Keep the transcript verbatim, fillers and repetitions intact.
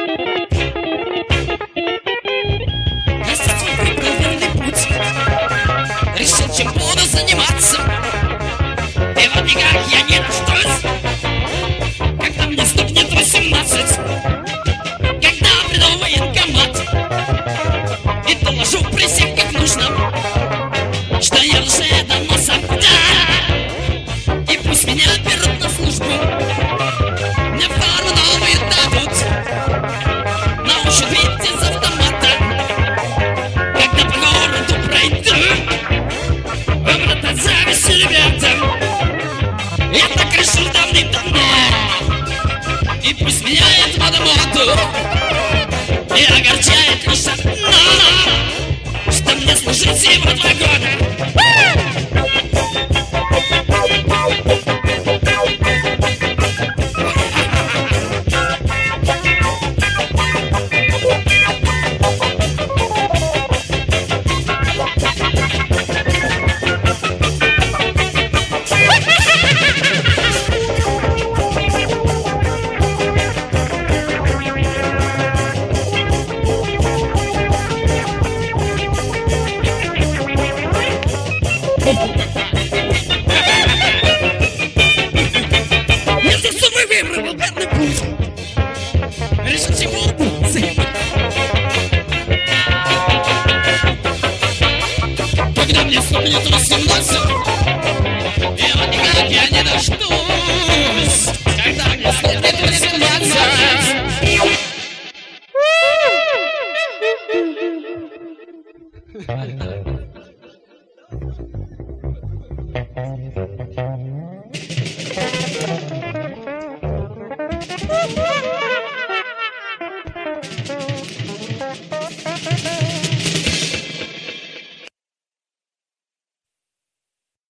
Месяц выбрал верный путь, решил, чем буду заниматься. И вот никак я не дождусь, когда мне стукнет восемнадцать, когда приду в военкомат и доложу при всех, как нужно, что я лже доноса. Да! И пусть меня берут на службу, мне форму новую дадут, научат бить из автомата, когда по городу пройду. Вы, брата, зависть, ребята, я так решил давным-давно. И пусть меняет мода моду, и огорчает лишь одно, что мне служить всего два года. Если суммы выбрал верный путь, решил, чего буду занимать. Когда мне стукнет восемнадцать, и вот никак я не дождусь, когда мне стукнет восемнадцать. Thank you.